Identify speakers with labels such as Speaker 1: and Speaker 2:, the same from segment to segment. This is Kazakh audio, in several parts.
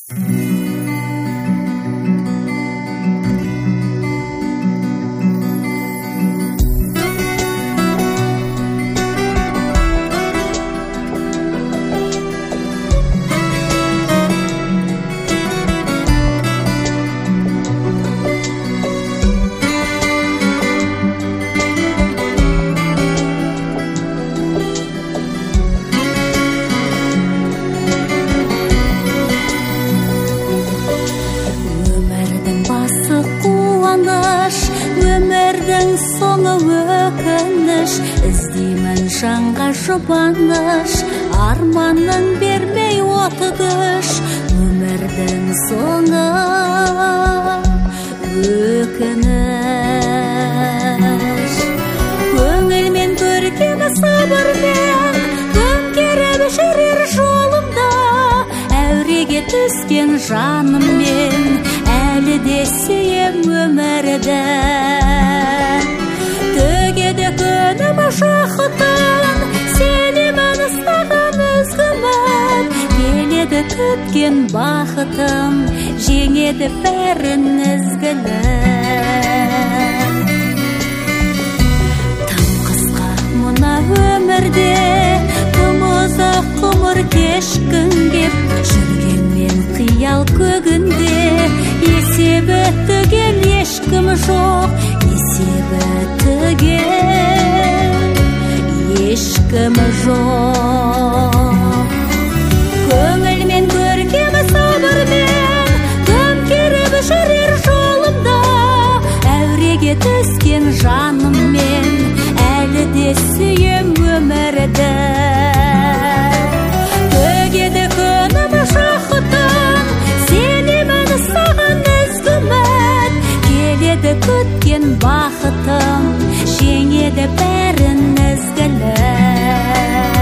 Speaker 1: Өмірдің соңы өкініш, іздеймін жанға жұбаныш, арманын бермей отыдыш. Өмірдің соңы өкініш, көңілмен көркемі сабырмен көмкеріп жүрер жолымда. Әуреге түскен жаныммен әлі де сүйем өмірді. Төгеді күнім шақытын, сенемін саған үзгімін. Келеді күткен бақытым, жеңеді бәрін ізгілік. Тым қысқа мына өмірде, тым ұзақ ғұмыр кешкін кеп, жүргенмен қиял көгінде. Есебі түгел ешкім жоқ, есебі түгел ешкім жоқ. Көңілмен көркемі сабырмен көмкеріп жүрер жолымда. Әуреге түскен жаныммен әлі де сүйем өмірді. Төгеді күнім шақытын, сенемін саған ізгімін. Келеді күткен бақытым, жеңеді бәрін ізгілік.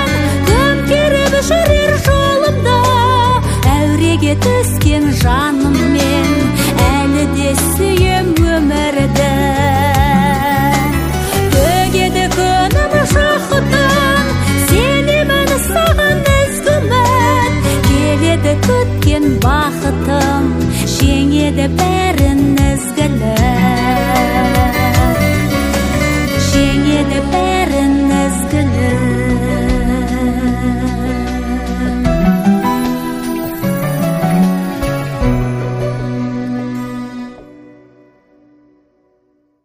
Speaker 1: Түскен жаным